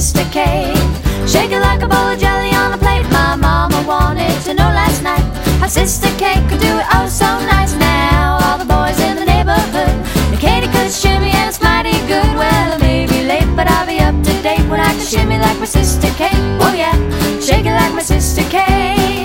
Sister Kate. Shake it like a bowl of jelly on a plate. My mama wanted to know last night how Sister Kate could do it oh so nice. Now all the boys in the neighborhood know Katie could shimmy and it's mighty good. Well, I may be late, but I'll be up to date when I can shimmy like my Sister Kate. Oh yeah, shake it like my Sister Kate.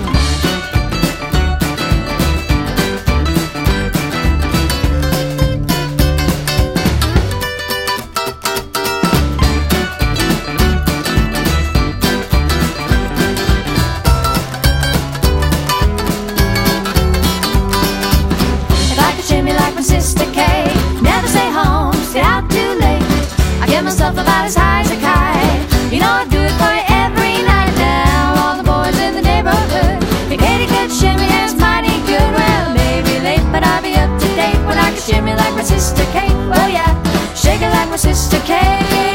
About as high as a kite, you know I'd do it for you every night. Now all the boys in the neighborhood think Katie could shimmy and it's mighty good. Well, maybe late, but I'll be up to date when I can shimmy like my Sister Kate. Oh yeah, shake it like my Sister Kate.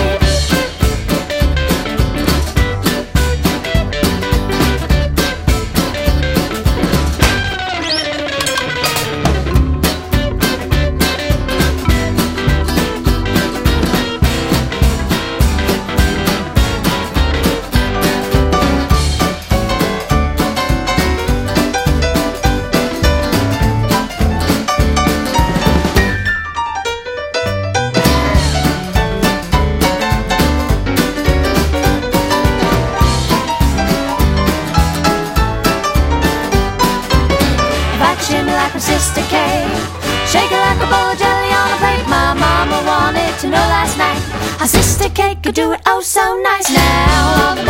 Shimmy like my Sister Kate. Shake it like a bowl of jelly on a plate. My mama wanted to know last night how Sister Kate could do it oh so nice. Now all the